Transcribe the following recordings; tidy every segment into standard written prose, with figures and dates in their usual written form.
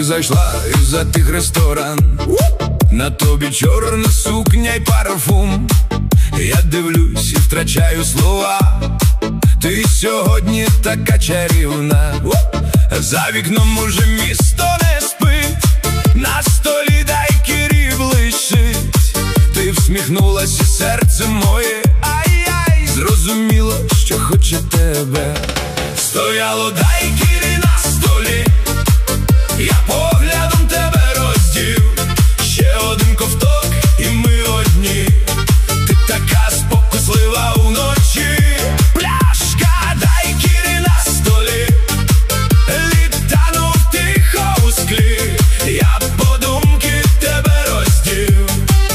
зайшла і затих ресторан. На тобі чорна сукня й парфум. Я дивлюсь і втрачаю слова. Ти сьогодні така чарівна. За вікном уже місто не спить, на столі дайкірі блищить. Ти всміхнулась і серце моє, ай-яй, зрозуміло, що хоче тебе. Стояло дайкірі на столі, я поглядом тебе роздів. Ще один ковток і ми одні. Ти така спокуслива уночі. Пляшка дайкірі на столі, літанув тихо у склі. Я подумки тебе роздів.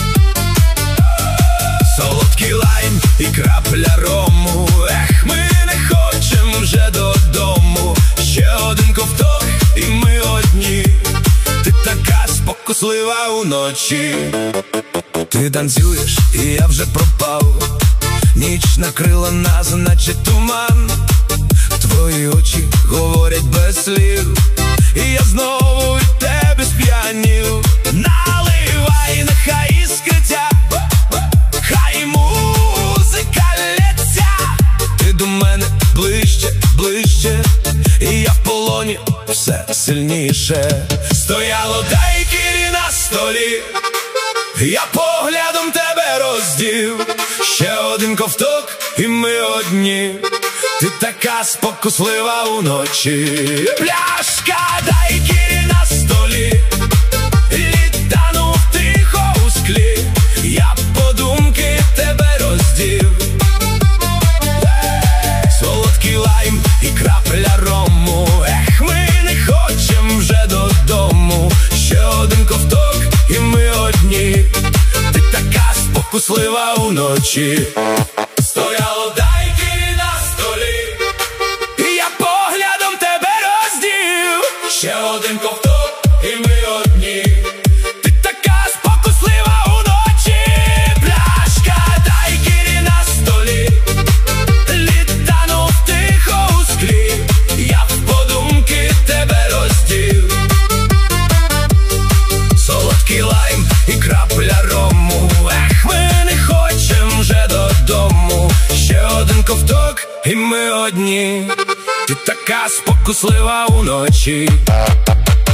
Солодкий лайм і крапля рому. Ех, ми не хочем вже додому. Ще один ковток і ми одні. Ти така спокуслива уночі. Ти танцюєш і я вже пропав. Ніч накрила нас, наче туман. Твої очі говорять без слів, і я знову від тебе сп'янів. Наливай, нехай іскриться, хай музика лється. Ти до мене ближче, ближче, і я в полоні все сильніше. Стояло дайкірі на столі, я поглядом тебе роздів. Ще один ковток і ми одні. Ти така спокуслива уночі. Пляшка дайкірі на столі, літанув тихо у склі. Я подумки тебе роздів. Солодкий лайм і крапля рому. Ех, ми не хочем вже додому. Ще один ковток і ми одні. Ти така спокуслива уночі. Стояло дайкірі на столі, і я поглядом тебе роздів. Ще один ковток і ми одні. Ти така спокуслива уночі. Пляшка дайкірі на столі, літанув тихо у склі. Я в подумки тебе роздів. Солодкий лайм і крапля рому. Ех, ми не хочем вже додому. Ще один ковток і ми одні. Ти така спокуслива уночі.